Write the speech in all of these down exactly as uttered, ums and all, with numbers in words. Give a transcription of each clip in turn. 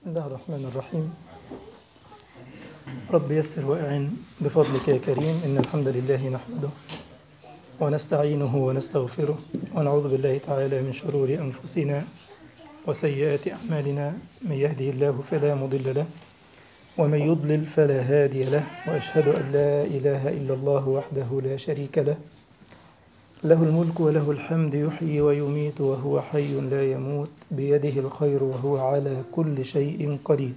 الله الرحمن الرحيم. رب يسر وأعن بفضلك يا كريم. إن الحمد لله نحمده ونستعينه ونستغفره ونعوذ بالله تعالى من شرور أنفسنا وسيئات أعمالنا. من يهده الله فلا مضل له ومن يضلل فلا هادي له، وأشهد أن لا إله إلا الله وحده لا شريك له، له الملك وله الحمد، يحيي ويميت وهو حي لا يموت، بيده الخير وهو على كل شيء قدير.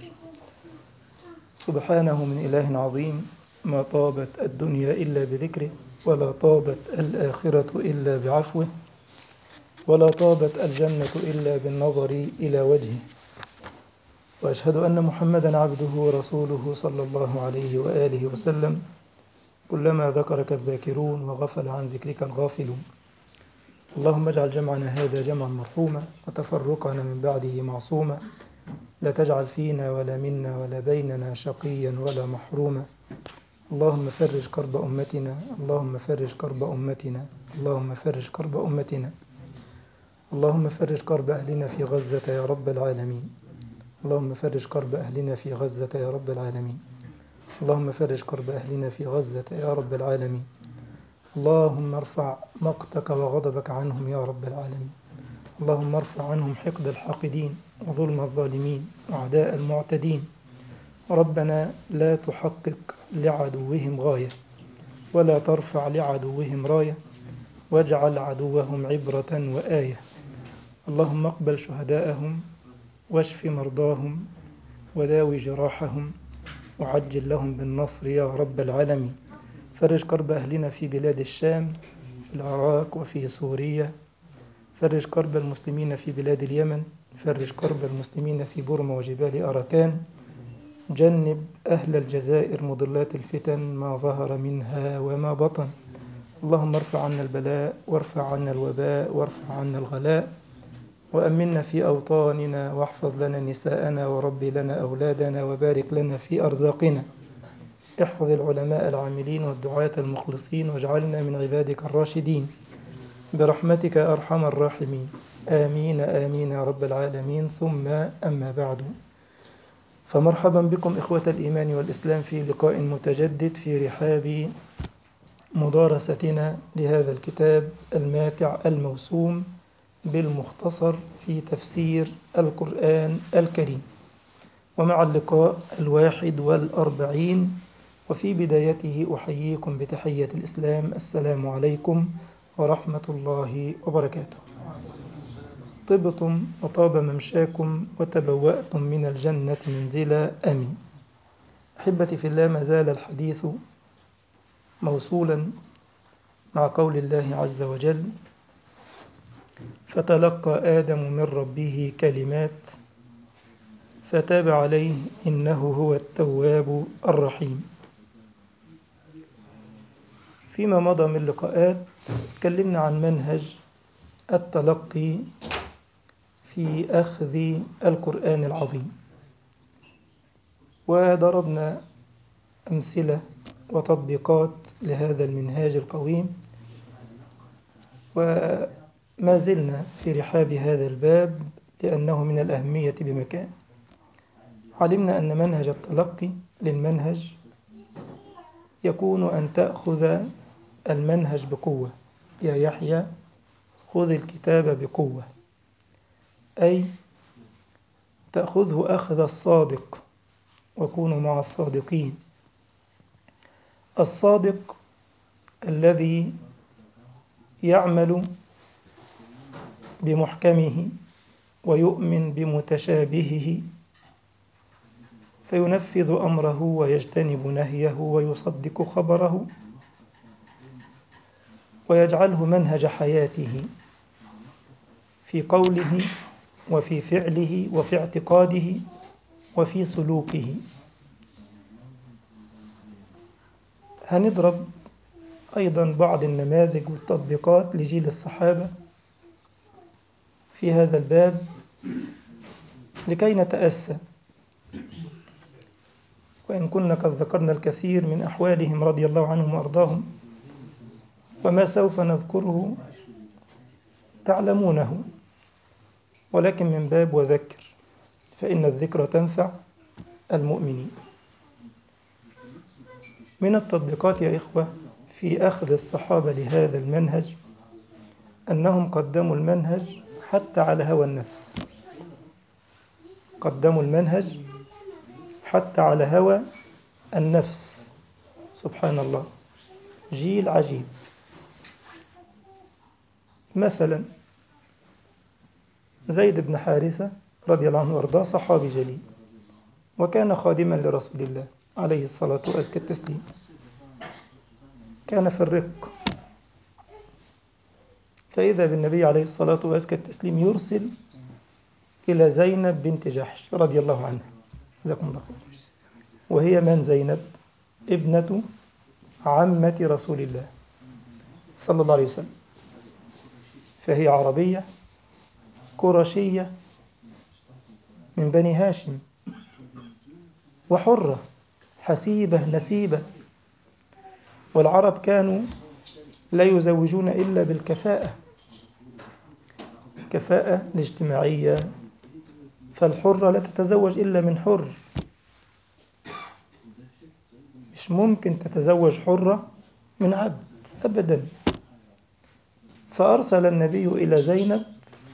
سبحانه من إله عظيم، ما طابت الدنيا إلا بذكره، ولا طابت الآخرة إلا بعفوه، ولا طابت الجنة إلا بالنظر إلى وجهه. وأشهد أن محمدا عبده ورسوله صلى الله عليه وآله وسلم. كلما ذكرك الذاكرون وغفل عن ذكرك الغافلون. اللهم اجعل جمعنا هذا جمعا مرحوما، وتفرقنا من بعده معصوما، لا تجعل فينا ولا منا ولا بيننا شقيا ولا محروما. اللهم فرج كرب أمتنا، اللهم فرج كرب أمتنا، اللهم فرج كرب أمتنا. اللهم فرج كرب أهلنا في غزة يا رب العالمين. اللهم فرج كرب أهلنا في غزة يا رب العالمين. اللهم فرج كرب أهلنا في غزة يا رب العالمين. اللهم ارفع مقتك وغضبك عنهم يا رب العالمين. اللهم ارفع عنهم حقد الحاقدين وظلم الظالمين وأعداء المعتدين. ربنا لا تحقق لعدوهم غاية، ولا ترفع لعدوهم راية، واجعل عدوهم عبرة وآية. اللهم اقبل شهداءهم، واشف مرضاهم، وداوي جراحهم، وعجل لهم بالنصر يا رب العالمين. فرج كرب أهلنا في بلاد الشام، في العراق وفي سوريا. فرج كرب المسلمين في بلاد اليمن. فرج كرب المسلمين في بورما وجبال أراكان. جنب أهل الجزائر مضلات الفتن ما ظهر منها وما بطن. اللهم ارفع عنا البلاء، وارفع عنا الوباء، وارفع عنا الغلاء، وأمنا في أوطاننا، واحفظ لنا نساءنا، وربي لنا أولادنا، وبارك لنا في أرزاقنا. احفظ العلماء العاملين والدعاة المخلصين، واجعلنا من عبادك الراشدين برحمتك أرحم الراحمين. آمين آمين يا رب العالمين. ثم أما بعد، فمرحبا بكم إخوة الإيمان والإسلام في لقاء متجدد في رحاب مدارستنا لهذا الكتاب الماتع الموسوم بالمختصر في تفسير القرآن الكريم، ومع اللقاء الواحد والأربعين. وفي بدايته أحييكم بتحية الإسلام: السلام عليكم ورحمة الله وبركاته. طبتم وطاب ممشاكم وتبوأتم من الجنة منزلا، آمين. أحبتي في الله، ما زال الحديث موصولا مع قول الله عز وجل: فتلقى آدم من ربه كلمات فتاب عليه إنه هو التواب الرحيم. فيما مضى من لقاءات تكلمنا عن منهج التلقي في أخذ القرآن العظيم، وضربنا أمثلة وتطبيقات لهذا المنهاج القويم، وما زلنا في رحاب هذا الباب لأنه من الأهمية بمكان. علمنا أن منهج التلقي للمنهج يكون أن تأخذ المنهج بقوة. يا يحيى خذ الكتاب بقوة، أي تأخذه أخذ الصادق، وكونوا مع الصادقين. الصادق الذي يعمل بمحكمه ويؤمن بمتشابهه، فينفذ أمره ويجتنب نهيه ويصدق خبره، ويجعله منهج حياته في قوله وفي فعله وفي اعتقاده وفي سلوكه. هنضرب أيضا بعض النماذج والتطبيقات لجيل الصحابة في هذا الباب لكي نتأسى، وإن كنا قد ذكرنا الكثير من أحوالهم رضي الله عنهم وأرضاهم، وما سوف نذكره تعلمونه، ولكن من باب وذكر، فإن الذكرى تنفع المؤمنين. من التطبيقات يا إخوة في أخذ الصحابة لهذا المنهج أنهم قدموا المنهج حتى على هوى النفس، قدموا المنهج حتى على هوى النفس. سبحان الله، جيل عجيب. مثلا زيد بن حارثة رضي الله عنه وارضاه صحابي جليل، وكان خادما لرسول الله عليه الصلاة وأزكى التسليم، كان في الرق، فإذا بالنبي عليه الصلاة وأزكى التسليم يرسل إلى زينب بنت جحش رضي الله عنها، جزاكم الله خير. وهي من زينب؟ ابنة عمة رسول الله صلى الله عليه وسلم، فهي عربية قرشية من بني هاشم، وحرة حسيبة نسيبة. والعرب كانوا لا يزوجون إلا بالكفاءة، كفاءة الاجتماعية، فالحرة لا تتزوج إلا من حر، مش ممكن تتزوج حرة من عبد أبدا. فأرسل النبي إلى زينب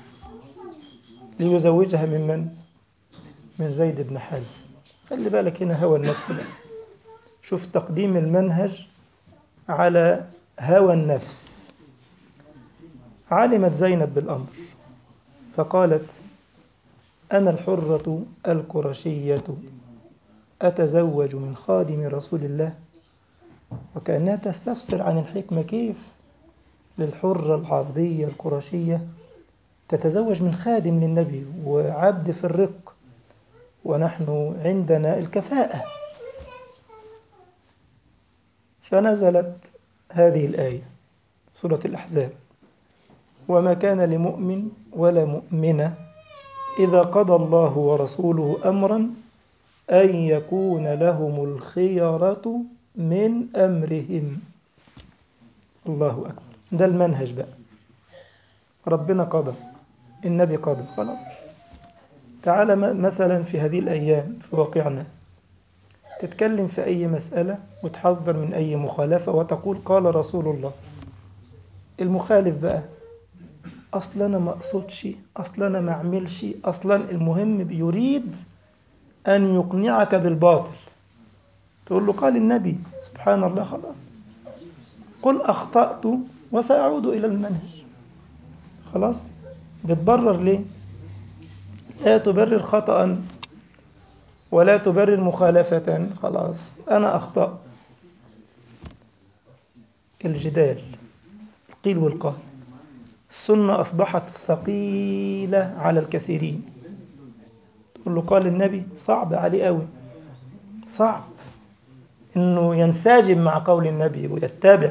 ليزوجها من من؟ من زيد بن حارثة. خلي بالك هنا هوى النفس بقى، شوف تقديم المنهج على هوى النفس. علمت زينب بالأمر فقالت: أنا الحرة القرشية أتزوج من خادم رسول الله. وكأنها تستفسر عن الحكمة، كيف للحرة العربية القرشية تتزوج من خادم للنبي وعبد في الرق، ونحن عندنا الكفاءة. فنزلت هذه الآية سورة الأحزاب: وما كان لمؤمن ولا مؤمنة إذا قضى الله ورسوله أمرا أن يكون لهم الخيرة من أمرهم. الله أكبر، ده المنهج بقى. ربنا قضى، النبي قضى، خلاص. تعال مثلا في هذه الأيام في واقعنا، تتكلم في أي مسألة وتحذر من أي مخالفة وتقول قال رسول الله. المخالف بقى أصلا أنا ما أقصدش، أصلا أنا ما أعملش، أصلا المهم بيريد أن يقنعك بالباطل، تقول له قال النبي. سبحان الله، خلاص قل أخطأت وسأعود إلى المنهج. خلاص، بتبرر ليه؟ لا تبرر خطأ ولا تبرر مخالفة، خلاص أنا أخطأ. الجدال، القيل والقال، السنة أصبحت ثقيلة على الكثيرين. تقول له قال النبي، صعب عليه قوي، صعب إنه ينسجم مع قول النبي ويتبع.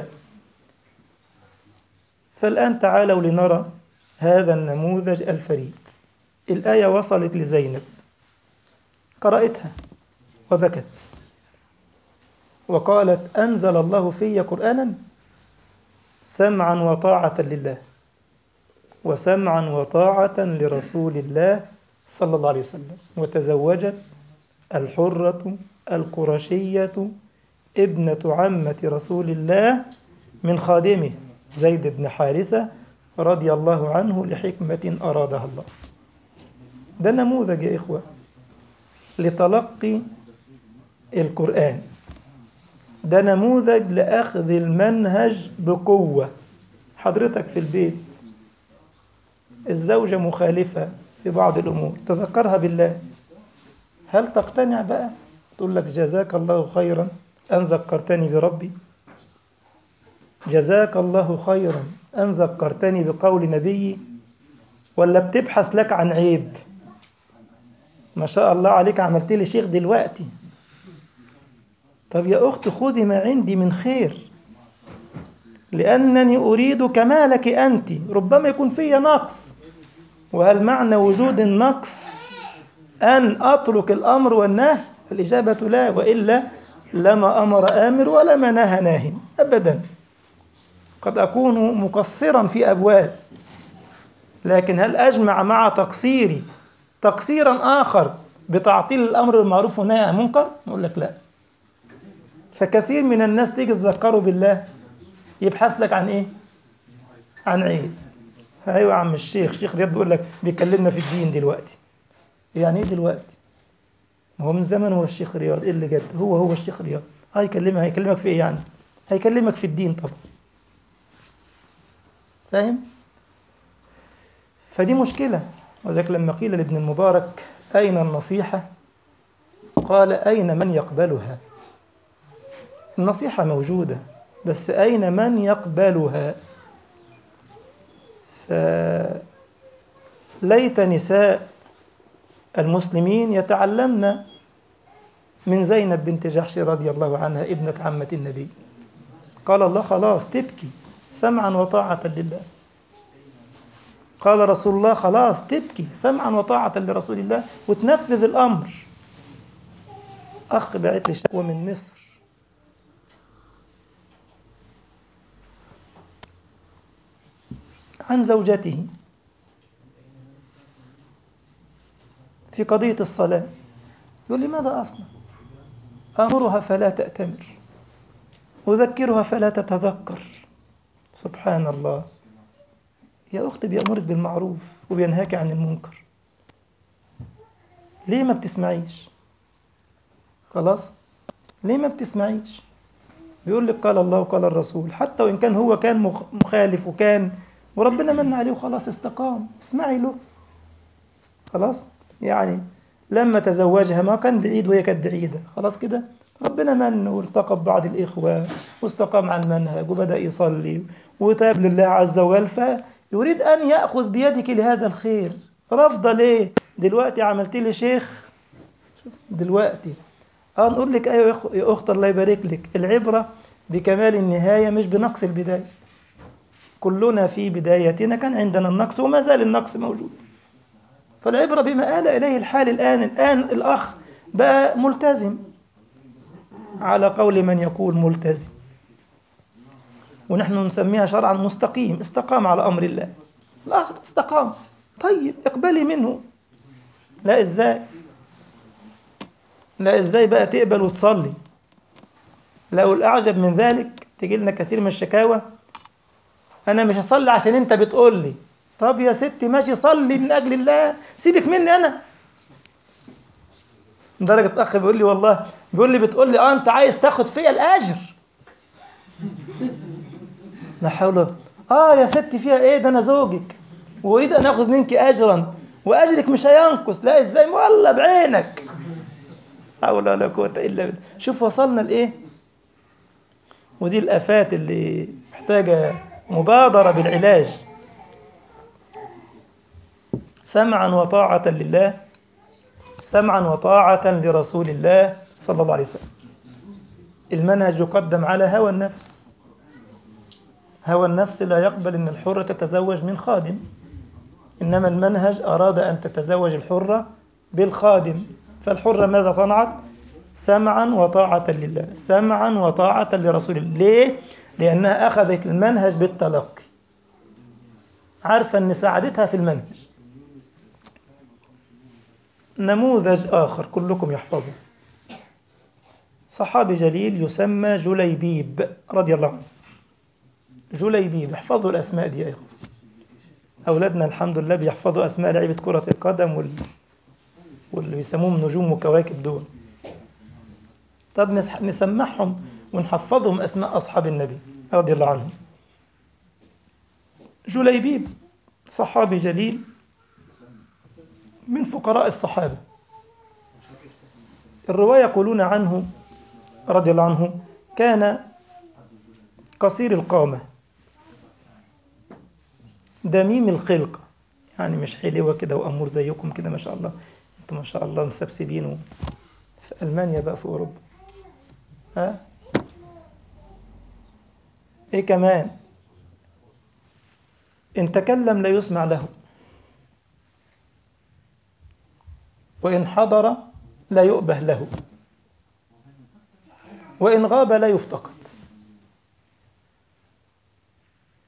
فالآن تعالوا لنرى هذا النموذج الفريد. الآية وصلت لزينب، قرأتها وبكت وقالت: أنزل الله في قرآنا سمعا وطاعة لله وسمعا وطاعة لرسول الله صلى الله عليه وسلم. وتزوجت الحرة القرشية ابنة عمة رسول الله من خادمه زيد بن حارثة رضي الله عنه لحكمة أرادها الله. ده نموذج يا إخوة لتلقي القرآن، ده نموذج لأخذ المنهج بقوة. حضرتك في البيت الزوجة مخالفة في بعض الأمور، تذكرها بالله، هل تقتنع بقى؟ تقول لك جزاك الله خيرا أن ذكرتني بربي، جزاك الله خيرا أن ذكرتني بقول نبيي، ولا بتبحث لك عن عيب؟ ما شاء الله عليك عملت لي شيخ دلوقتي. طب يا أخت خذي ما عندي من خير، لأنني أريد كمالك أنت، ربما يكون في نقص. وهل معنى وجود النقص أن أترك الأمر والنهي؟ الإجابة لا، وإلا لما أمر آمر ولما نهى ناهي أبدا. قد أكون مقصرا في أبواب، لكن هل أجمع مع تقصيري تقصيرا آخر بتعطيل الأمر بالمعروف والنهي عن المنكر؟ نقول لك لا. فكثير من الناس تيجي تذكره بالله يبحث لك عن إيه؟ عن عيب. أيوة يا عم الشيخ، شيخ رياض بيقول لك بيكلمنا في الدين دلوقتي. يعني إيه دلوقتي؟ ما هو من زمان هو الشيخ رياض، إيه اللي جد؟ هو هو الشيخ رياض. هيكلمك هيكلمك في إيه يعني؟ هيكلمك في الدين طبعا. فاهم؟ فدي مشكلة. وذلك لما قيل لابن المبارك أين النصيحة؟ قال أين من يقبلها؟ النصيحة موجودة، بس أين من يقبلها؟ فليت نساء المسلمين يتعلمن من زينب بنت جحش رضي الله عنها ابنة عمة النبي. قال الله خلاص تبكي سمعا وطاعة لله. قال رسول الله خلاص تبكي سمعا وطاعة لرسول الله وتنفذ الأمر. أخ بعت لي شكوى من مصر عن زوجته في قضية الصلاة. يقول لي ماذا أصنع؟ أمرها فلا تأتمر، أذكرها فلا تتذكر. سبحان الله. يا أختي بيأمرك بالمعروف وبينهاك عن المنكر، ليه ما بتسمعيش؟ خلاص ليه ما بتسمعيش؟ بيقول لك قال الله وقال الرسول، حتى وإن كان هو كان مخ- مخالف وكان وربنا من عليه وخلاص استقام، اسمعي له. خلاص يعني لما تزوجها ما كان بعيد وهي كانت بعيدة، خلاص كده ربنا من والتقى ببعض الإخوة واستقام عن المنهج وبدأ يصلي وتاب لله عز وجل، فيريد أن يأخذ بيدك لهذا الخير. رافضة ليه؟ دلوقتي عملت لي شيخ دلوقتي. اه نقول لك ايوه يا أخ- يا اخت الله يبارك لك، العبرة بكمال النهاية مش بنقص البداية. كلنا في بدايتنا كان عندنا النقص وما زال النقص موجود، فالعبرة بما آل إليه الحال الآن. الآن الأخ بقى ملتزم على قول من يقول ملتزم، ونحن نسميها شرعا مستقيم، استقام على أمر الله. الآخر استقام، طيب اقبلي منه. لا إزاي؟ لا إزاي بقى تقبل وتصلي؟ لا، والأعجب من ذلك تجي لنا كثير من الشكاوى، أنا مش هصلي عشان أنت بتقول لي. طب يا ستي ماشي صلي من أجل الله، سيبك مني أنا. درجة أخ بيقول لي والله، بيقول لي بتقول لي اه انت عايز تاخد فيا الاجر. لا حول ولا قوة. اه يا ستي فيها ايه، ده انا زوجك واريد ان اخذ منك اجرا واجرك مش هينقص. لا ازاي؟ والله بعينك. لا حول ولا قوة الا بالله. شوف وصلنا لايه. ودي الافات اللي محتاجة مبادرة بالعلاج. سمعا وطاعة لله، سمعا وطاعة لرسول الله صلى الله عليه وسلم. المنهج يقدم على هوى النفس. هوى النفس لا يقبل أن الحرة تتزوج من خادم، إنما المنهج أراد أن تتزوج الحرة بالخادم. فالحرة ماذا صنعت؟ سمعا وطاعة لله، سمعا وطاعة لرسول الله. ليه؟ لأنها أخذت المنهج بالتلقي، عارفة أن سعادتها في المنهج. نموذج آخر كلكم يحفظه، صحابي جليل يسمى جليبيب رضي الله عنه. جليبيب، احفظوا الأسماء دي يا إخوة. أولادنا الحمد لله بيحفظوا أسماء لعيبة كرة القدم وال... واللي بيسموهم نجوم وكواكب دول. طب نس- نسمعهم ونحفظهم أسماء أصحاب النبي رضي الله عنهم. جليبيب صحابي جليل من فقراء الصحابة. الرواية يقولون عنه رضي الله عنه كان قصير القامة دميم الخلقة، يعني مش حلوة كده وأمور زيكم كده ما شاء الله. انتم ما شاء الله مسبسبين في ألمانيا بقى في أوروبا. ها إيه كمان؟ إن تكلم لا يسمع له، وإن حضر لا يؤبه له، وإن غاب لا يفتقد.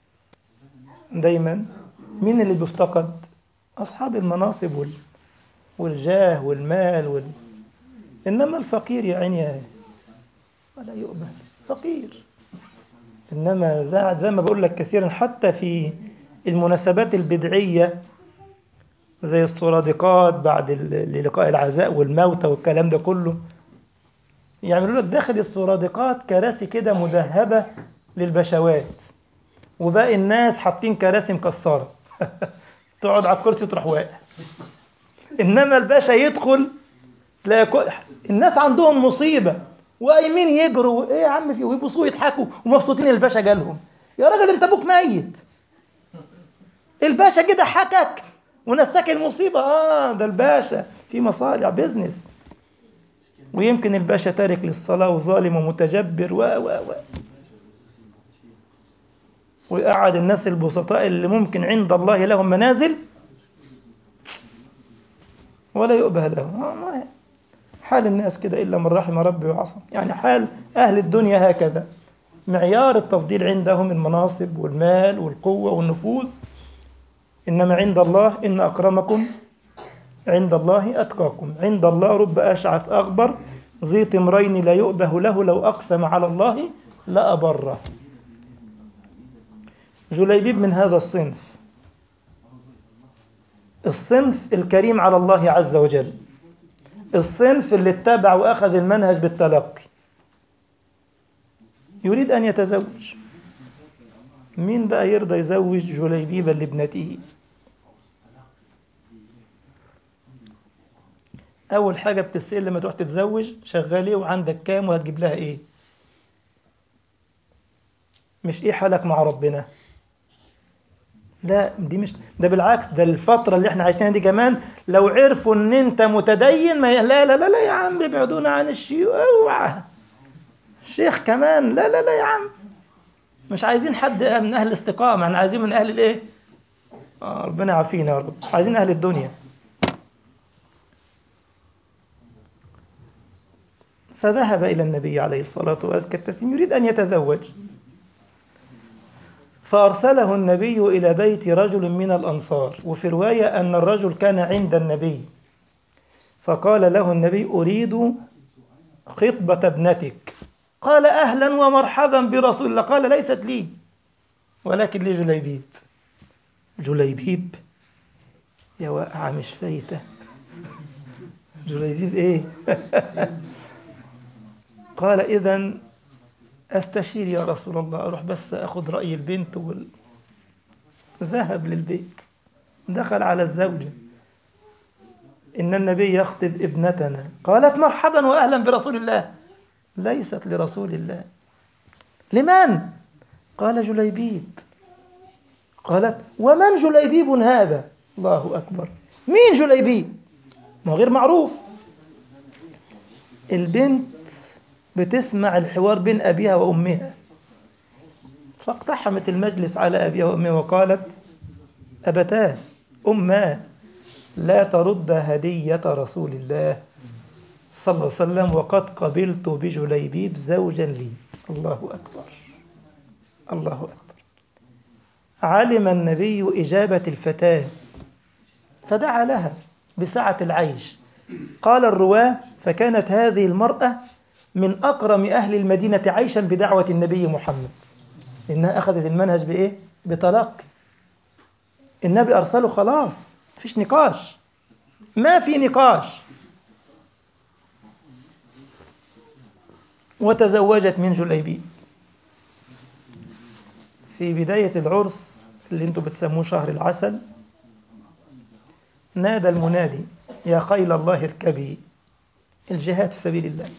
دايما مين اللي بيفتقد؟ أصحاب المناصب وال- والجاه والمال وال... إنما الفقير يا عيني ولا يؤمن فقير. إنما زي زي ما بقول لك كثيرا حتى في المناسبات البدعية زي السرادقات بعد ال- لقاء العزاء والموتى والكلام ده كله، يعملوا لك داخل السرادقات كراسي كده مذهبة للبشوات، وباقي الناس حاطين كراسي مكسرة تقعد على الكرسي تروح واقع. إنما الباشا يدخل تلاقي كل- الناس عندهم مصيبة وقايمين يجروا ايه يا عم في ويبصوا يضحكوا ومبسوطين الباشا جالهم. يا راجل انت ابوك ميت، الباشا كده حكك ونساك المصيبة. اه ده الباشا في مصالح بيزنس، ويمكن الباشا تارك للصلاة وظالم ومتجبر و و و ويقعد الناس البسطاء اللي ممكن عند الله لهم منازل ولا يؤبه لهم. آه، ما- حال الناس كده إلا من رحم ربي وعصم، يعني حال أهل الدنيا هكذا. معيار التفضيل عندهم المناصب والمال والقوة والنفوذ، إنما عند الله إن أكرمكم عند الله أتقاكم. عند الله رب أشعث أغبر ذي طمرين لا يؤبه له لو أقسم على الله لأبره. جليبيب من هذا الصنف، الصنف الكريم على الله عز وجل، الصنف اللي اتبع وأخذ المنهج بالتلقي. يريد أن يتزوج. مين بقى يرضى يزوج جليبيبا لابنته؟ أول حاجة بتسأل لما تروح تتزوج شغال إيه وعندك كام وهتجيب لها إيه، مش إيه حالك مع ربنا. لا دي مش، ده بالعكس، ده الفترة اللي احنا عايشينها دي كمان لو عرفوا ان انت متدين ما ي... لا لا لا لا يا عم ابعدونا عن الشيوخ، اوعى شيخ كمان، لا لا لا يا عم، مش عايزين حد من اهل الاستقامة، احنا عايزين من اهل الايه، آه ربنا يعافينا يا رب، عايزين اهل الدنيا. فذهب الى النبي عليه الصلاة وازكى التسليم يريد ان يتزوج، فأرسله النبي إلى بيت رجل من الأنصار، وفي رواية أن الرجل كان عند النبي، فقال له النبي أريد خطبة ابنتك. قال أهلا ومرحبا برسول الله. قال ليست لي ولكن لجليبيب. جليبيب يا واقعة مش فايتة، جليبيب إيه قال إذن أستشير يا رسول الله، أروح بس أخذ رأي البنت وال... ذهب للبيت، دخل على الزوجة، إن النبي يخطب ابنتنا. قالت مرحبا وأهلا برسول الله. ليست لرسول الله. لمن؟ قال جليبيب. قالت ومن جليبيب هذا؟ الله أكبر، مين جليبيب؟ ما هو غير معروف. البنت بتسمع الحوار بين أبيها وأمها، فاقتحمت المجلس على أبيها وأمها وقالت أبتاه أماه لا ترد هدية رسول الله صلى الله عليه وسلم وقد قبلت بجليبيب زوجا لي. الله أكبر، الله أكبر. علم النبي إجابة الفتاة فدعا لها بسعة العيش. قال الرواة فكانت هذه المرأة من أكرم أهل المدينة عيشا بدعوة النبي محمد، إنها أخذت المنهج بإيه؟ بتلقي. النبي أرسله خلاص، مفيش نقاش، ما في نقاش. وتزوجت من جليبيب. في بداية العرس اللي انتم بتسموه شهر العسل نادى المنادي يا خيل الله اركبي، الجهاد في سبيل الله.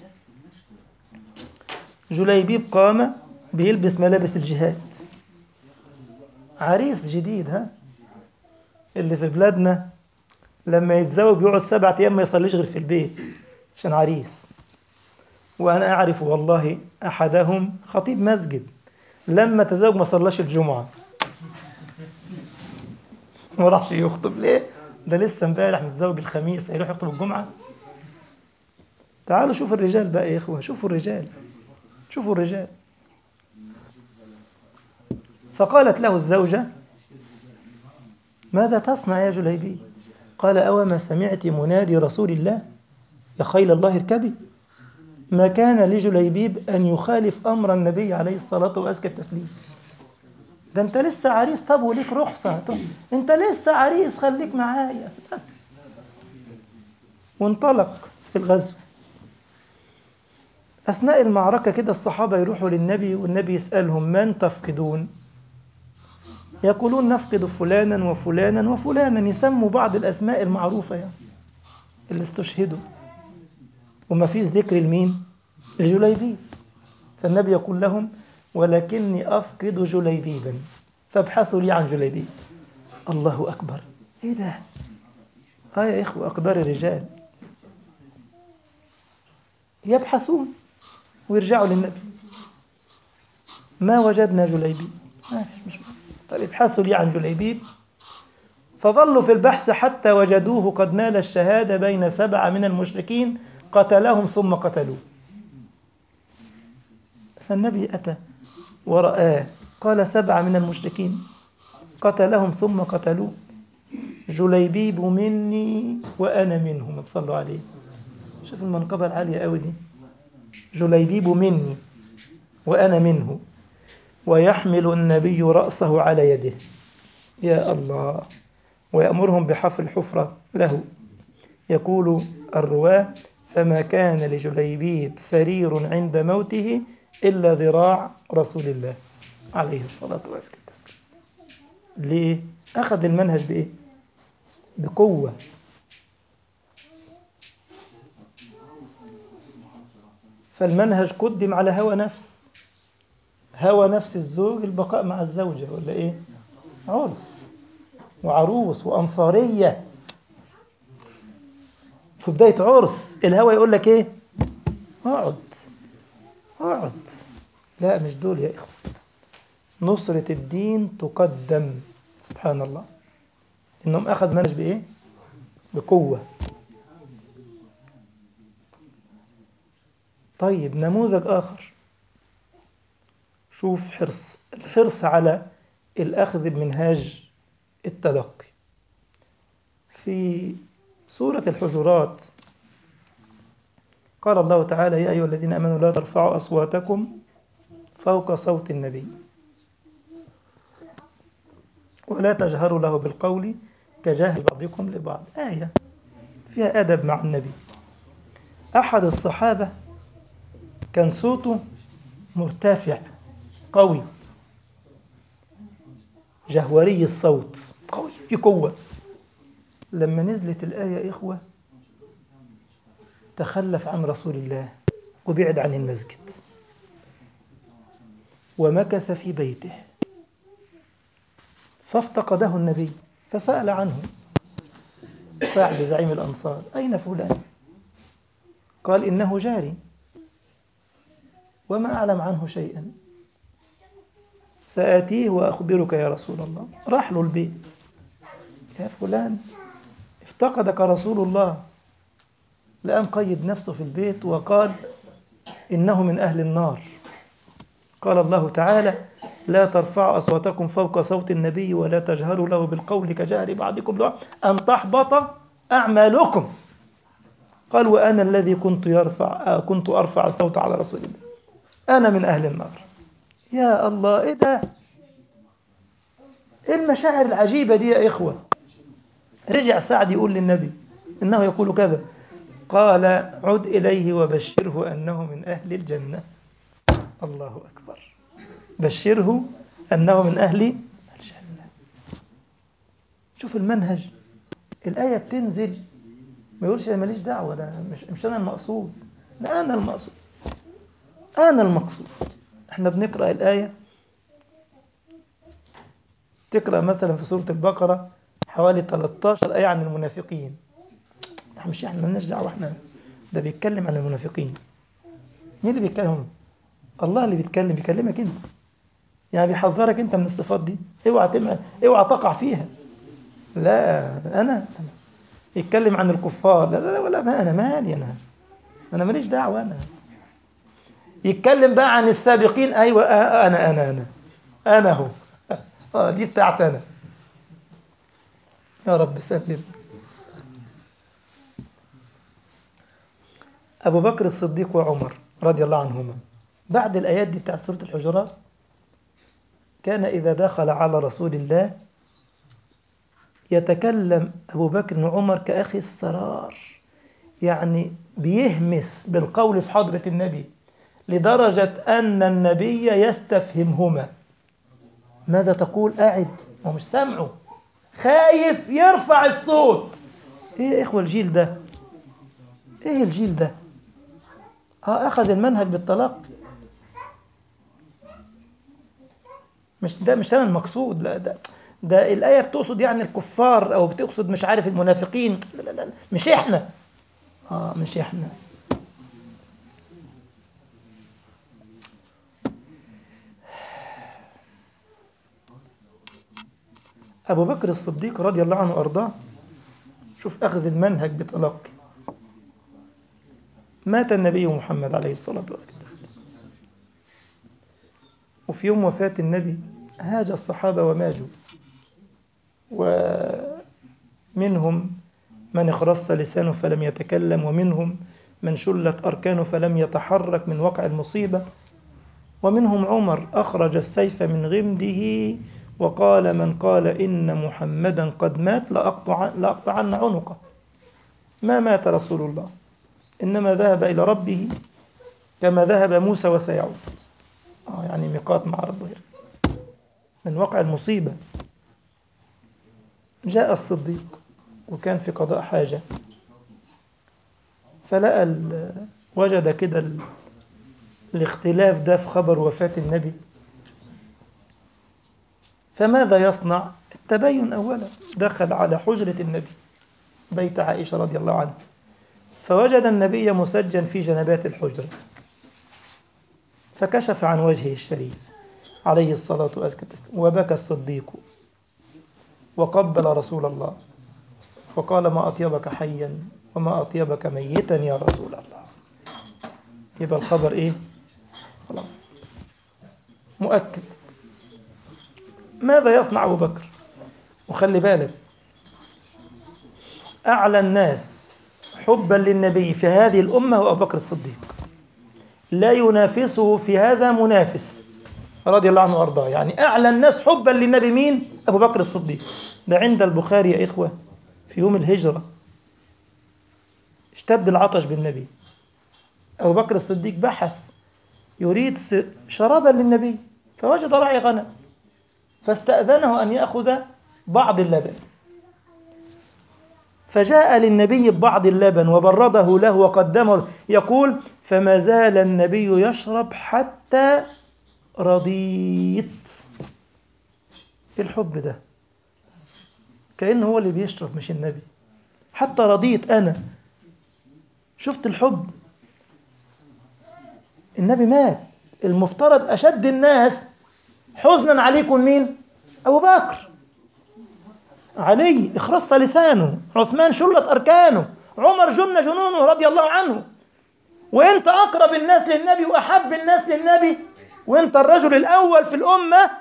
جليبيب قام بيلبس ملابس الجهاد، عريس جديد ها، اللي في بلادنا لما يتزوج بيقعد سبعة أيام ما يصليش غير في البيت عشان عريس. وأنا أعرف والله أحدهم خطيب مسجد لما تزوج ما صلاش الجمعة ما راحش يخطب. ليه؟ ده لسه امبارح متزوج الخميس، هيروح يخطب الجمعة؟ تعالوا شوفوا الرجال بقى يا إخوة، شوفوا الرجال، شوفوا الرجال. فقالت له الزوجة ماذا تصنع يا جليبي؟ قال أوما سمعت منادي رسول الله يا خيل الله اركبي. ما كان لجليبيب أن يخالف أمر النبي عليه الصلاة وأزكى التسليم. ده أنت لسه عريس، طب وليك رخصة، أنت لسه عريس خليك معايا. وانطلق في الغزو. أثناء المعركة كده الصحابة يروحوا للنبي والنبي يسألهم من تفقدون؟ يقولون نفقد فلانا وفلانا وفلانا، يسموا بعض الأسماء المعروفة يعني اللي استشهدوا، وما فيش ذكر المين؟ الجليبيب. فالنبي يقول لهم ولكني أفقد جليبيبا فابحثوا لي عن جليبيب. الله أكبر، إيه ده؟ آه يا إخوة، أقدار الرجال. يبحثون ويرجعوا للنبي ما وجدنا جليبيب، ما فيش مشكلة. طيب ابحثوا لي عن جليبيب. فظلوا في البحث حتى وجدوه قد نال الشهادة بين سبعة من المشركين قتلهم ثم قتلوه. فالنبي أتى ورآه قال سبعة من المشركين قتلهم ثم قتلوه، جليبيب مني وأنا منهم. صلوا عليه. شوف المنقبة العالية قوي دي، جليبيب مني وأنا منه، ويحمل النبي رأسه على يده، يا الله، ويأمرهم بحفر الحفرة له. يقول الرواة فما كان لجليبيب سرير عند موته إلا ذراع رسول الله عليه الصلاة والسلام. ليه؟ أخذ المنهج بإيه؟ بقوة. فالمنهج قدم على هوى نفس، هوى نفس الزوج البقاء مع الزوجة، ولا إيه؟ عرس وعروس وأنصارية في بداية عرس، الهوى يقول لك إيه؟ اقعد اقعد. لا مش دول يا إخوة، نصرة الدين تقدم. سبحان الله، إنهم أخذ منهج بإيه؟ بقوة. طيب نموذج آخر، شوف حرص الحرص على الأخذ بمنهاج التلقي. في سورة الحجرات قال الله تعالى يا أيها الذين آمنوا لا ترفعوا أصواتكم فوق صوت النبي ولا تجهروا له بالقول كجهر بعضكم لبعض. آية فيها أدب مع النبي. أحد الصحابة كان صوته مرتفع قوي، جهوري الصوت، قوي في قوة. لما نزلت الآية إخوة تخلف عن رسول الله وبعد عن المسجد ومكث في بيته، فافتقده النبي فسأل عنه سعد زعيم الأنصار أين فلان؟ قال إنه جاري وما أعلم عنه شيئا، سآتيه وأخبرك يا رسول الله. راح له البيت، يا فلان افتقدك رسول الله، لأن قيد نفسه في البيت وقال إنه من أهل النار. قال الله تعالى لا ترفعوا أصواتكم فوق صوت النبي ولا تجهروا له بالقول كجهر بعضكم لبعض أن تحبط أعمالكم. قال وأنا الذي كنت يرفع كنت أرفع الصوت على رسول الله، أنا من أهل النار. يا الله، إيه ده؟ إيه المشاعر العجيبة دي يا إخوة؟ رجع سعد يقول للنبي إنه يقول كذا، قال عد إليه وبشره أنه من أهل الجنة. الله أكبر، بشره أنه من أهل الجنة. شوف المنهج، الآية بتنزل ما يقولش أنا ماليش دعوة، ده مش, مش أنا المقصود، لا أنا المقصود، أنا المقصود. احنا بنقرأ الآية، تقرأ مثلا في سورة البقرة حوالي ثلاثة عشر آية عن المنافقين، مش احنا مالناش دعوة، احنا ده بيتكلم عن المنافقين. مين اللي بيتكلم؟ الله اللي بيتكلم، بيكلمك انت، يعني بيحذرك انت من الصفات دي، اوعى تمع... اوعى تقع فيها. لا انا, أنا. يتكلم عن الكفار، لا لا, لا ولا ما انا مالي، انا انا ماليش دعوة. انا يتكلم بقى عن السابقين، ايوه انا انا انا انا هو اه دي بتاعت انا. يا رب سلم. أبو بكر الصديق وعمر رضي الله عنهما بعد الآيات دي بتاع سورة الحجرات كان إذا دخل على رسول الله يتكلم أبو بكر وعمر كأخي السرار، يعني بيهمس بالقول في حضرة النبي لدرجة أن النبي يستفهمهما ماذا تقول؟ قاعد ومش سامعه، خايف يرفع الصوت. ايه يا اخوة الجيل ده؟ ايه الجيل ده؟ اه اخذ المنهج بالطلاق. مش ده مش انا المقصود، لا ده ده الآية بتقصد يعني الكفار او بتقصد مش عارف المنافقين، لا لا لا مش احنا. اه مش احنا. أبو بكر الصديق رضي الله عنه وأرضاه، شوف أخذ المنهج بتلقي. مات النبي محمد عليه الصلاة والسلام، وفي يوم وفاة النبي هاج الصحابة وماجوا، ومنهم من اخرس لسانه فلم يتكلم، ومنهم من شلت أركانه فلم يتحرك من وقع المصيبة، ومنهم عمر أخرج السيف من غمده وقال من قال إن محمدا قد مات لأقطع لأقطعن عنقه. ما مات رسول الله، إنما ذهب إلى ربه كما ذهب موسى وسيعود. آه يعني ميقات مع ربه من وقع المصيبة. جاء الصديق وكان في قضاء حاجة، فلقى ال- وجد كده ال- الاختلاف ده في خبر وفاة النبي، فماذا يصنع؟ التبين أولا. دخل على حجرة النبي بيت عائشة رضي الله عنها، فوجد النبي مسجن في جنبات الحجرة، فكشف عن وجهه الشريف عليه الصلاة والسلام، وبكى الصديق وقبل رسول الله وقال ما أطيبك حيا وما أطيبك ميتا يا رسول الله. يبقى الخبر إيه؟ خلاص مؤكد. ماذا يصنع أبو بكر؟ وخلي بالك، أعلى الناس حبا للنبي في هذه الأمة هو أبو بكر الصديق، لا ينافسه في هذا منافس رضي الله عنه وأرضاه. يعني أعلى الناس حبا للنبي مين؟ أبو بكر الصديق. ده عند البخاري يا إخوة في يوم الهجرة اشتد العطش بالنبي، أبو بكر الصديق بحث يريد شرابا للنبي، فوجد راعي غنم فاستأذنه أن يأخذ بعض اللبن، فجاء للنبي ببعض اللبن وبرده له وقدمه له. يقول فما زال النبي يشرب حتى رضيت. الحب ده كأنه هو اللي بيشرب مش النبي. حتى رضيت أنا. شفت الحب؟ النبي مات، المفترض أشد الناس حزنا عليكم مين؟ أبو بكر. علي اخرس لسانه، عثمان شلت أركانه، عمر جن جنونه رضي الله عنه، وانت أقرب الناس للنبي وأحب الناس للنبي، وانت الرجل الأول في الأمة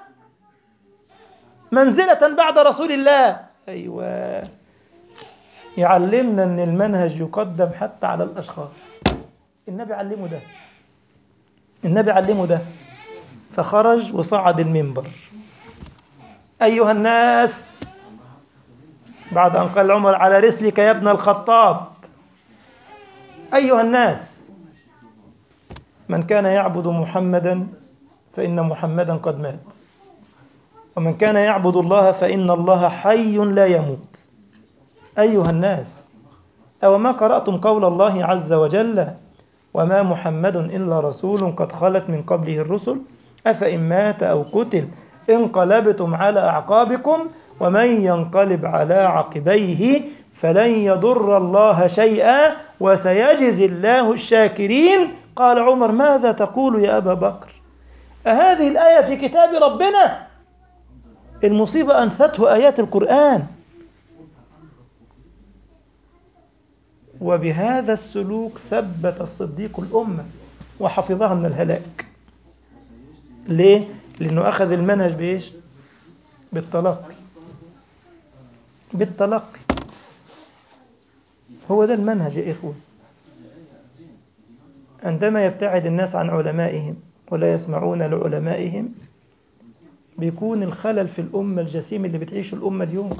منزلة بعد رسول الله. أيوة، يعلمنا أن المنهج يقدم حتى على الأشخاص. النبي علمه ده، النبي علمه ده. فخرج وصعد المنبر. أيها الناس، بعد أن قال عمر على رسلك يا ابن الخطاب، أيها الناس، من كان يعبد محمدا فإن محمدا قد مات، ومن كان يعبد الله فإن الله حي لا يموت. أيها الناس، أو ما قرأتم قول الله عز وجل وما محمد إلا رسول قد خلت من قبله الرسل أفإن مات أو قتل انقلبتم على أعقابكم ومن ينقلب على عقبيه فلن يضر الله شيئا وسيجزي الله الشاكرين. قال عمر ماذا تقول يا أبا بكر؟ أهذه الآية في كتاب ربنا؟ المصيبة أنسته آيات القرآن. وبهذا السلوك ثبت الصديق الأمة وحفظها من الهلاك. ليه؟ لأنه أخذ المنهج بإيش؟ بالتلقي. بالتلقي هو ده المنهج يا إخوة. عندما يبتعد الناس عن علمائهم ولا يسمعون لعلمائهم بيكون الخلل في الأمة الجسيم اللي بتعيشه الأمة اليوم.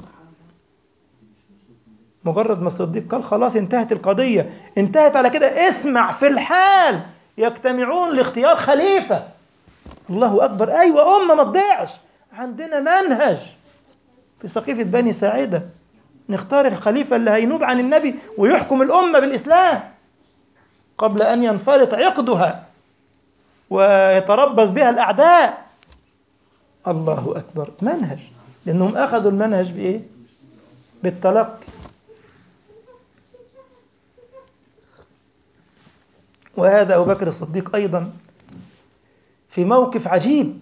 مجرد ما الصديق قال خلاص انتهت القضية، انتهت على كده. اسمع، في الحال يجتمعون لاختيار خليفة. الله أكبر. أيوة، أمة ما تضيعش. عندنا منهج في سقيفة بني ساعدة، نختار الخليفة اللي هينوب عن النبي ويحكم الأمة بالإسلام قبل أن ينفرط عقدها ويتربص بها الأعداء. الله أكبر. منهج، لأنهم أخذوا المنهج بإيه؟ بالتلقي. وهذا أبو بكر الصديق أيضا في موقف عجيب.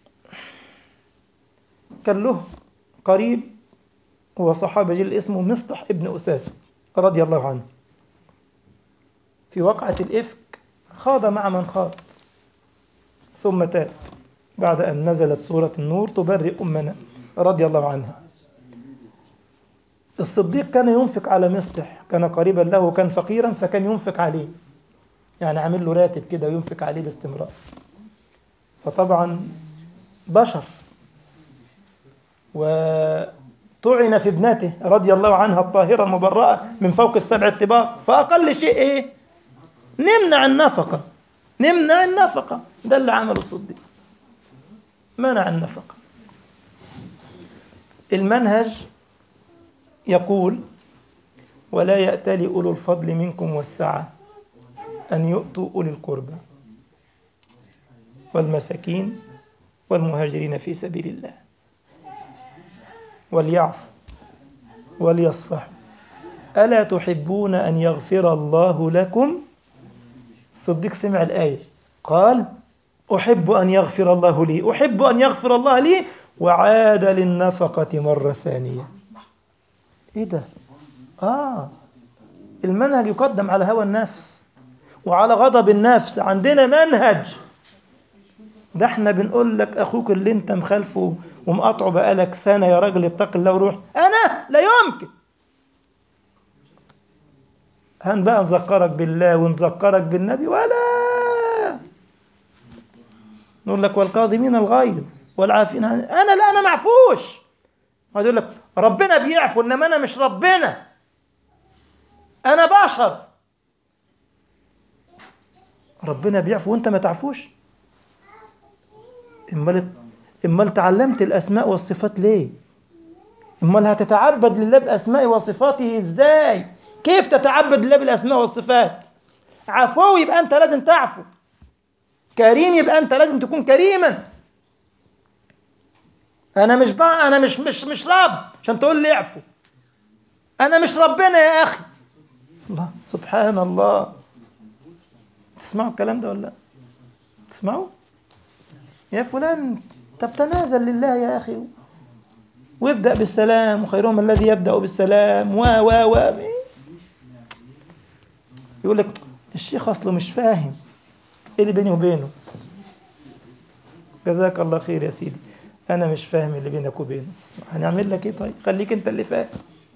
كان له قريب هو صحابي جل اسمه مصطح ابن أساس رضي الله عنه. في وقعة الإفك خاض مع من خاض، ثم تاب بعد أن نزلت سورة النور تبرئ أمنا رضي الله عنها. الصديق كان ينفق على مصطح، كان قريبا له وكان فقيرا، فكان ينفق عليه، يعني عامل له راتب كده وينفق عليه باستمرار. فطبعا بشر، وطعن في ابنته رضي الله عنها الطاهرة المبرأة من فوق السبع الطباق، فأقل شيء إيه؟ نمنع النفقة. نمنع النفقة. ده اللي عمله الصديق، منع النفقة. المنهج يقول ولا يأتل أولو الفضل منكم والسعة أن يؤتوا أولي القربى والمساكين والمهاجرين في سبيل الله وليعفوا وليصفحوا ألا تحبون أن يغفر الله لكم؟ الصديق سمع الآية قال أحب أن يغفر الله لي، أحب أن يغفر الله لي، وعاد للنفقة مرة ثانية. إيه ده؟ آه المنهج يقدم على هوى النفس وعلى غضب النفس. عندنا منهج. ده احنا بنقول لك أخوك اللي انت مخالفه ومقاطعه بقالك سنة يا راجل اتق الله وروح. أنا لا يمكن. هن بقى نذكرك بالله ونذكرك بالنبي ولا نقول لك والكاظمين الغيظ والعافين. أنا لا، أنا معفوش. هيقول لك ربنا بيعفو، إنما أنا مش ربنا، أنا بشر. ربنا بيعفو وأنت ما تعفوش؟ إمال إمال تعلمت الأسماء والصفات ليه؟ إمال هتتعبد لله بأسماء وصفاته إزاي؟ كيف تتعبد لله بالأسماء والصفات؟ عفو يبقى أنت لازم تعفو، كريم يبقى أنت لازم تكون كريما. أنا مش بقى أنا مش مش مش رب عشان تقول لي اعفو. أنا مش ربنا يا أخي. الله سبحان الله. تسمعوا الكلام ده ولا لا؟ تسمعوا؟ يا فلان طب تنازل لله يا أخي وابدأ بالسلام، وخيرهم الذي يبدأ بالسلام و و و يقول لك الشيخ أصله مش فاهم إيه اللي بيني وبينه. جزاك الله خير يا سيدي، أنا مش فاهم اللي بينك وبينه. هنعمل لك إيه طيب؟ خليك أنت اللي فاهم.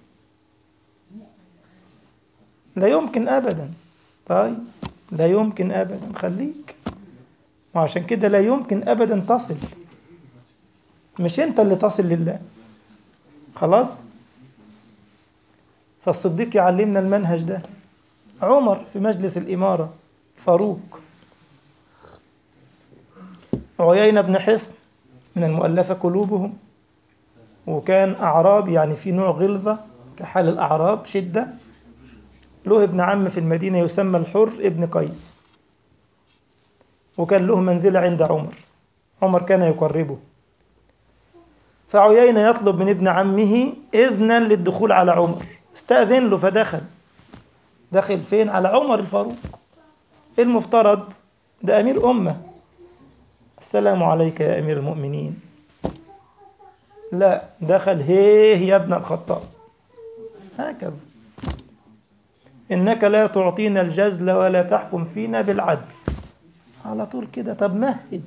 لا يمكن أبدا. طيب لا يمكن أبدا، خليك. وعشان كده لا يمكن أبدا تصل، مش أنت اللي تصل لله. خلاص. فالصديق يعلمنا المنهج ده. عمر في مجلس الإمارة، فاروق، عيينة بن حصن من المؤلفة قلوبهم، وكان أعراب، يعني في نوع غلظة كحال الأعراب شدة. له ابن عم في المدينة يسمى الحر ابن قيس، وكان له منزلة عند عمر. عمر كان يقربه، فعيينة يطلب من ابن عمه إذنا للدخول على عمر. استأذن له فدخل. دخل فين؟ على عمر الفاروق. المفترض ده أمير أمة، السلام عليك يا أمير المؤمنين. لا، دخل هيه يا ابن الخطاب. هكذا إنك لا تعطينا الجزل ولا تحكم فينا بالعدل. على طول كده. طب مهد.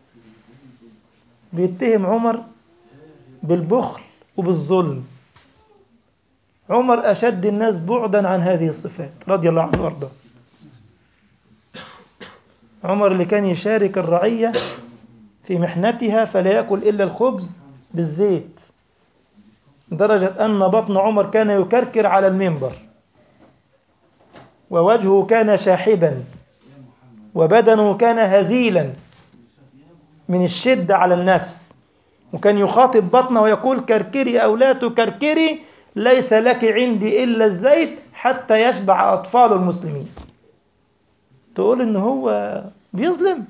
بيتهم عمر بالبخل وبالظلم. عمر أشد الناس بعدا عن هذه الصفات رضي الله عنه وارضاه. عمر اللي كان يشارك الرعية في محنتها فلا يأكل إلا الخبز بالزيت، لدرجة أن بطن عمر كان يكركر على المنبر، ووجهه كان شاحبا، وبدنه كان هزيلا من الشدة على النفس، وكان يخاطب بطنه ويقول كركري أو لا تكركري، ليس لك عندي إلا الزيت حتى يشبع أطفال المسلمين. تقول إن هو بيظلم؟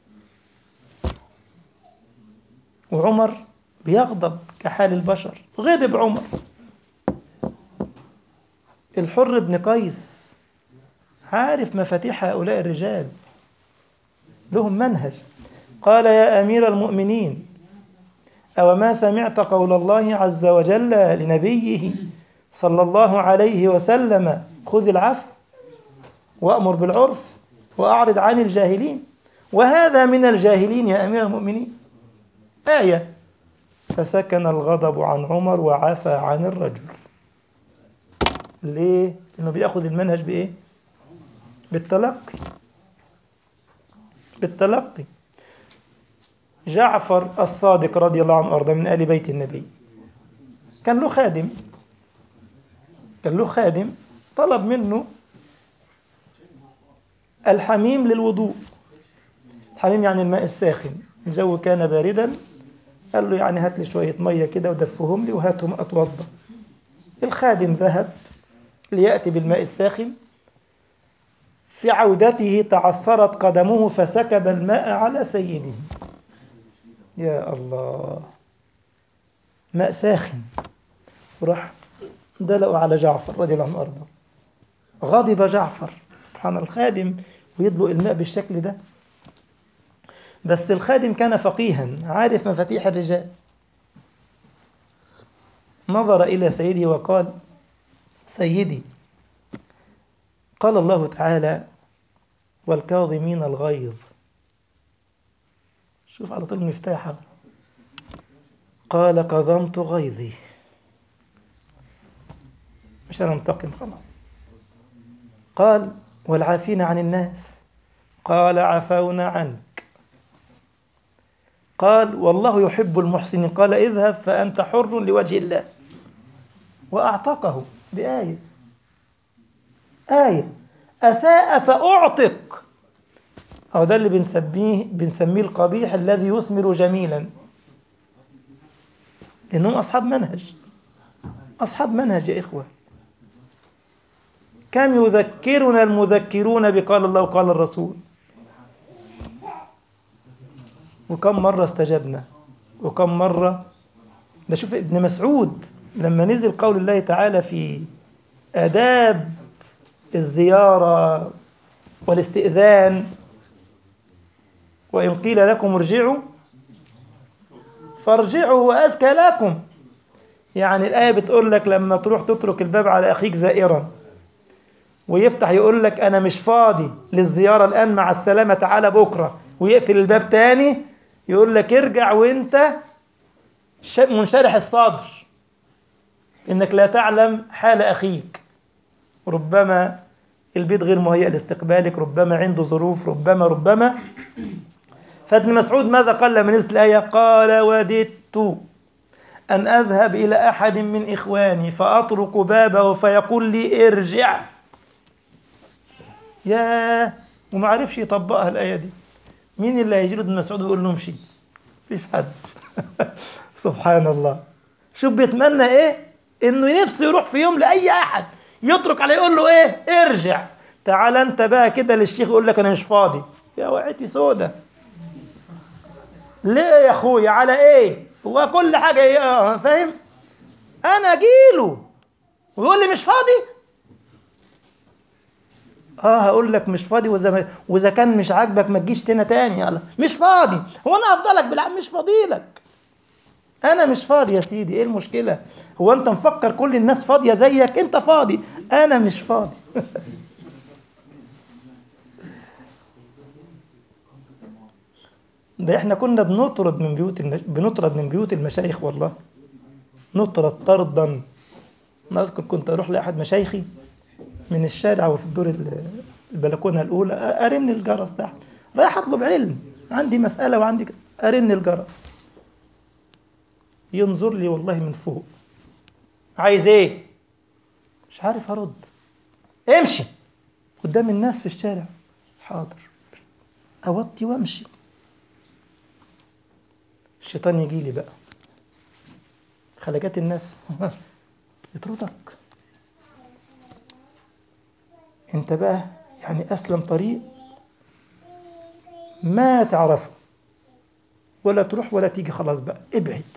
وعمر بيغضب كحال البشر. غضب عمر. الحر بن قيس عارف مفاتيح هؤلاء الرجال، لهم منهج. قال يا أمير المؤمنين، أو ما سمعت قول الله عز وجل لنبيه صلى الله عليه وسلم خذ العفو وأمر بالعرف وأعرض عن الجاهلين، وهذا من الجاهلين يا أمير المؤمنين آية. فسكن الغضب عن عمر وعفى عن الرجل. ليه؟ لأنه بيأخذ المنهج بإيه؟ بالتلقي. بالتلقي. جعفر الصادق رضي الله عنه وارضاه من آل بيت النبي، كان له خادم كان له خادم طلب منه الحميم للوضوء. الحميم يعني الماء الساخن، الجو كان باردا، قال له يعني هات لي شوية مية كده ودفهم لي وهاتهم أتوضى. الخادم ذهب ليأتي بالماء الساخن، في عودته تعثرت قدمه فسكب الماء على سيده. يا الله، ماء ساخن، وراح دلقوا على جعفر رضي الله عنه وارضاه. غضب جعفر، سبحان الخادم ويدلق الماء بالشكل ده. بس الخادم كان فقيها عارف مفاتيح الرجال، نظر إلى سيده وقال سيدي، قال الله تعالى والكاظمين الغيظ. شوف على طول مفتاحه. قال كظمت غيظي، مش أنا انتقم خلاص. قال والعافين عن الناس، قال عفونا عنك. قال والله يحب المحسنين، قال اذهب فأنت حر لوجه الله. وأعتقه بآية آية أساء فأعتق. أو ده اللي بنسميه بنسميه القبيح الذي يثمر جميلا، لأنهم أصحاب منهج. أصحاب منهج يا إخوة. كم يذكرنا المذكرون بقال الله وقال الرسول، وكم مرة استجبنا، وكم مرة. ده شوف ابن مسعود لما نزل قول الله تعالى في آداب الزيارة والاستئذان، وإن قيل لكم ارجعوا فارجعوا وأزكى لكم. يعني الآية بتقول لك لما تروح تترك الباب على أخيك زائرا ويفتح يقول لك أنا مش فاضي للزيارة الآن، مع السلامة تعالى بكرة، ويقفل الباب تاني، يقول لك ارجع وانت منشرح الصدر، إنك لا تعلم حال أخيك. ربما البيت غير مهيئ لاستقبالك، ربما عنده ظروف، ربما ربما فابن مسعود ماذا قال لما نزلت الآية؟ قال وددت أن أذهب إلى أحد من إخواني فأطرق بابه فيقول لي ارجع. ياه، وما عرفش يطبقها الآية دي. مين اللي هيجي له ابن مسعود ويقول له امشي؟ مفيش حد. سبحان الله. شوف بيتمنى ايه؟ انه نفسه يروح في يوم لأي أحد يترك عليه يقول له ايه؟ ارجع. تعال انت بقى كده للشيخ يقول لك انا مش فاضي، يا وعيتي سودة. ليه يا اخويا؟ على ايه؟ هو كل حاجة ايه؟ فاهم؟ انا اجيله ويقول لي مش فاضي؟ اه هقول لك مش فاضي، واذا واذا كان مش عاجبك ما تجيش تاني تاني. يلا مش فاضي، هو انا افضلك بالعكس مش فاضي لك. انا مش فاضي يا سيدي، ايه المشكلة؟ هو انت مفكر كل الناس فاضية زيك؟ انت فاضي، انا مش فاضي. ده احنا كنا بنطرد من بيوت المش... بنطرد من بيوت المشايخ، والله نطرد طردا. انا اذكر كنت اروح لاحد مشايخي من الشارع وفي الدور ال- البلكونه الاولى، ارن الجرس تحت، رايح أطلب علم، عندي مسألة وعندي ك- أرن الجرس، ينظر لي والله من فوق، عايز إيه؟ مش عارف أرد. امشي قدام الناس في الشارع. حاضر. أوطي وأمشي. الشيطان يجي لي بقى، خلقات النفس يطردك. انت بقى يعني أسلم طريق ما تعرفه، ولا تروح ولا تيجي، خلاص بقى ابعد.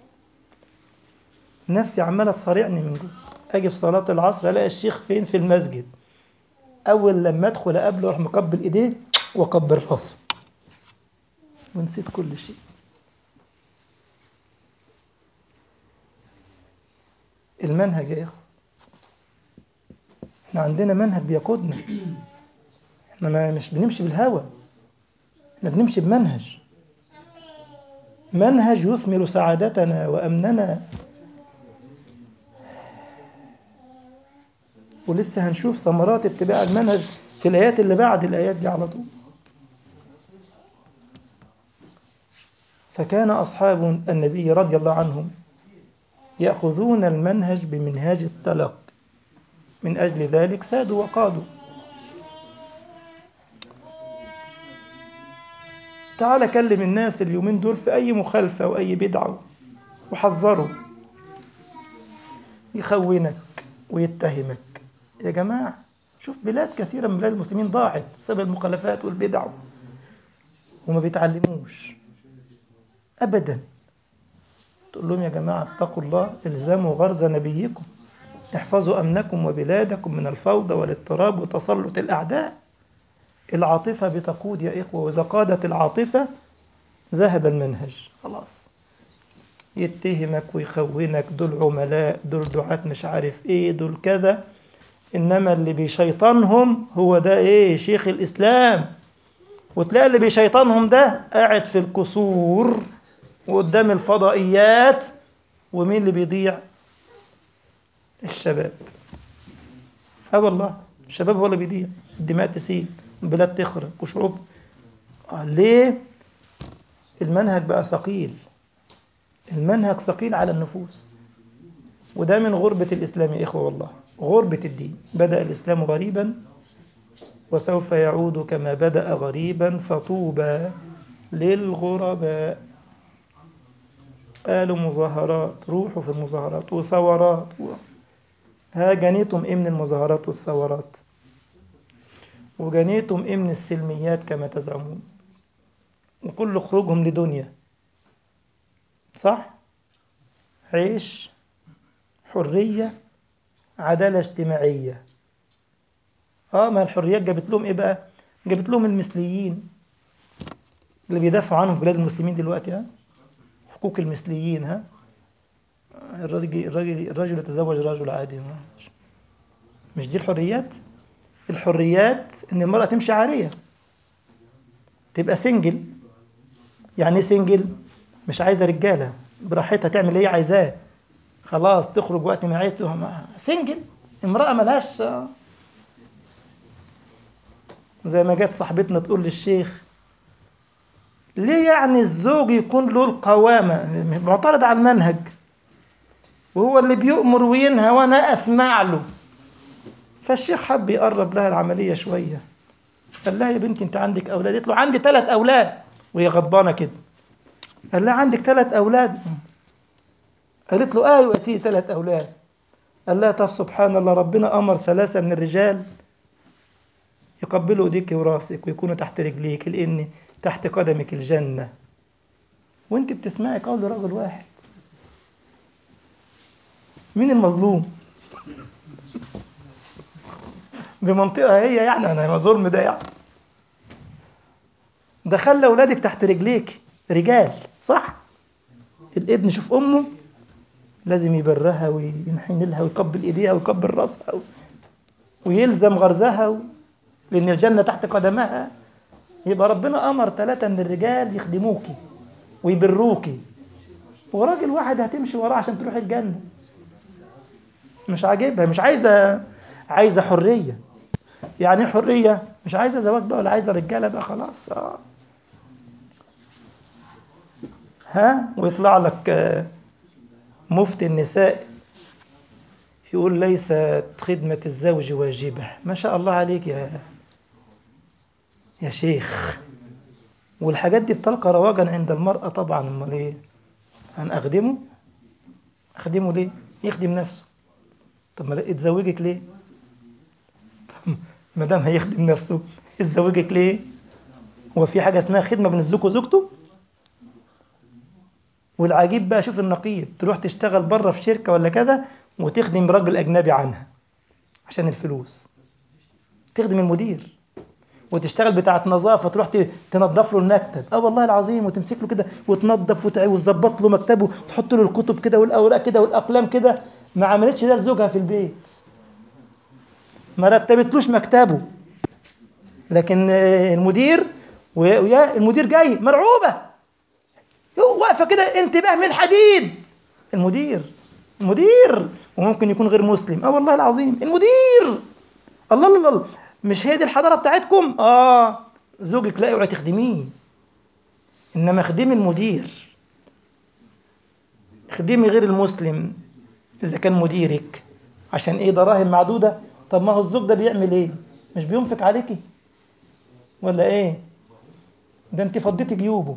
نفسي عمالة تصارعني من جوه. أجي في صلاة العصر ألاقي الشيخ فين؟ في المسجد. أول لما أدخل أقابله أروح مقبل إيديه وأكبر راسه، ونسيت كل شيء. المنهج يا إخوة، إحنا عندنا منهج بيقودنا. إحنا ما مش بنمشي بالهوى، إحنا بنمشي بمنهج، منهج يثمر سعادتنا وأمننا. ولسه هنشوف ثمرات اتباع المنهج في الآيات اللي بعد الآيات دي على طول. فكان أصحاب النبي رضي الله عنهم يأخذون المنهج بمنهاج التلق، من أجل ذلك سادوا وقادوا. تعال كلم الناس اليومين دول في أي مخالفة وأي بدعة وحذروا، يخونك ويتهمك. يا جماعة شوف بلاد كثيرة من بلاد المسلمين ضاعت بسبب المخالفات والبدع، وما بيتعلموش أبدا. تقول لهم يا جماعة اتقوا الله، الزموا غرز نبيكم، احفظوا أمنكم وبلادكم من الفوضى والاضطراب وتسلط الأعداء. العاطفة بتقود يا إخوة، وإذا قادت العاطفة ذهب المنهج خلاص. يتهمك ويخونك، دول عملاء، دول دعاة مش عارف ايه، دول كذا. انما اللي بيشيطنهم هو ده ايه؟ شيخ الاسلام. وتلاقي اللي بيشيطنهم ده قاعد في القصور وقدام الفضائيات. ومين اللي بيضيع؟ الشباب. اه والله الشباب هو اللي بيضيع، الدماء تسيل، البلاد تخرب وشعوب. آه ليه؟ المنهج بقى ثقيل، المنهج ثقيل على النفوس. وده من غربة الإسلام يا إخوة، والله غربة الدين. بدأ الإسلام غريبا وسوف يعود كما بدأ غريبا، فطوبى للغرباء. قالوا مظاهرات، روحوا في المظاهرات وثورات و... ها جنيتم إيه من المظاهرات والثورات؟ وجنيتم إيه من السلميات كما تزعمون؟ وكل خروجهم لدنيا، صح؟ عيش، حرية، عدالة اجتماعية. اه ما الحريات جابت لهم ايه بقى؟ جابت لهم المثليين اللي بيدافعوا عنهم في بلاد المسلمين دلوقتي. ها حقوق المثليين. ها الراجل الراجل الرجل يتزوج رجل عادي. مش دي الحريات؟ الحريات ان المرأة تمشي عارية، تبقى سنجل. يعني ايه سنجل؟ مش عايزة رجالة، براحتها تعمل ايه عايزاه، خلاص تخرج وقت ما عايز. سنجل، امرأة ملهاش. زي ما جت صاحبتنا تقول للشيخ: ليه يعني الزوج يكون له القوامة؟ معترض على المنهج، وهو اللي بيؤمر وينهى وانا اسمع له. فالشيخ حب يقرب لها العملية شوية، قال لها: يا بنتي انت عندك اولاد؟ قالت له: عندي ثلاث اولاد. وهي غضبانة كده. قال لها: عندك ثلاث اولاد؟ قالت له: ايوه يا سيدي ثلاث اولاد. قال لها: طب سبحان الله، ربنا امر ثلاثة من الرجال يقبلوا ايديك وراسك ويكونوا تحت رجليك، لان تحت قدمك الجنة، وانت بتسمعي قول رجل واحد. مين المظلوم؟ بمنطقة هي يعني انا ظلم ده يعني؟ ده خلى اولادك تحت رجليك رجال، صح؟ الابن شوف امه لازم يبرها وينحن لها ويقبل ايديها ويقبل راسها ويلزم غرزها و... لان الجنة تحت قدمها. يبقى ربنا امر ثلاثة من الرجال يخدموكي ويبروكي، وراجل واحد هتمشي وراه عشان تروح الجنة. مش عاجبها، مش عايزة، عايزة حرية. يعني حرية مش عايزة زواج بقى ولا عايزة رجالة بقى، خلاص. آه. ها، ويطلع لك آه، مفتي النساء يقول ليست خدمة الزوج واجبة. ما شاء الله عليك يا يا شيخ. والحاجات دي بتلقى رواجا عند المرأة طبعا. امال ايه؟ هن اخدمه اخدمه ليه؟ يخدم نفسه. طب ما اتزوجك ليه؟ ما دام هيخدم نفسه اتزوجك ليه؟ هو في حاجة اسمها خدمة بين الزوج وزوجته؟ والعجيب بقى، شوف النقيض، تروح تشتغل بره في شركة ولا كذا وتخدم راجل أجنبي عنها عشان الفلوس. تخدم المدير وتشتغل بتاعة نظافة، تروح ت- تنظف له المكتب. اه والله العظيم، وتمسك له كده وتنظف وتع- وتظبط له مكتبه وتحط له الكتب كده والأوراق كده والأقلام كده. ما عملتش ده لزوجها في البيت، ما رتبتلوش مكتبه. لكن آه، المدير، ويا ويا المدير جاي مرعوبة، هو واقفة كده انتباه من حديد. المدير المدير وممكن يكون غير مسلم. اه والله العظيم المدير. الله الله الله. مش هي دي الحضارة بتاعتكم؟ اه. زوجك لا، اوعي تخدميه، انما خدمي المدير. خدمي غير المسلم اذا كان مديرك. عشان ايه؟ دراهم معدودة. طب ما هو الزوج ده بيعمل ايه؟ مش بينفق عليكي ولا ايه؟ ده انت فضيتي جيوبه.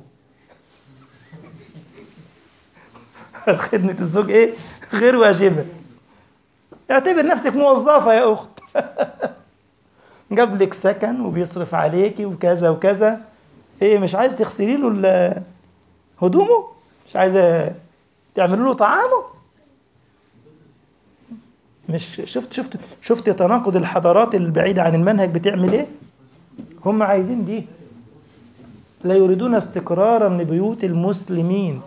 خدمة الزوج ايه؟ غير واجبة. اعتبر نفسك موظفة يا اخت. جاب لك سكن وبيصرف عليكي وكذا وكذا. ايه، مش عايز تغسلي له ال- هدومه؟ مش عايزه تعملوا له طعامه؟ مش شفت شفت شفت تناقض الحضارات البعيدة عن المنهج بتعمل ايه؟ هم عايزين دي، لا يريدون استقرارا لبيوت المسلمين.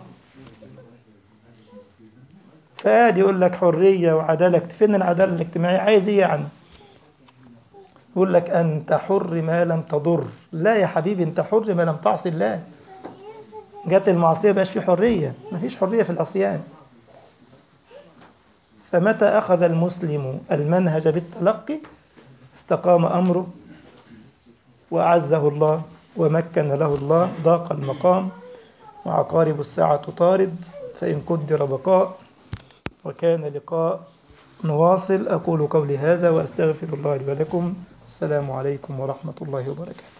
فادي يقول لك حرية وعدالة، فين العدالة الاجتماعية؟ عايز ايه يعني؟ يقول لك انت حر ما لم تضر. لا يا حبيبي، انت حر ما لم تعصي الله. جت المعصية بقاش في حرية، ما فيش حرية في العصيان. فمتى أخذ المسلم المنهج بالتلقي استقام أمره وأعزه الله ومكن له الله. ضاق المقام وعقارب الساعة طارد، فإن قدر بقاء وكان لقاء نواصل. أقول قولي هذا وأستغفر الله لي ولكم. السلام عليكم ورحمة الله وبركاته.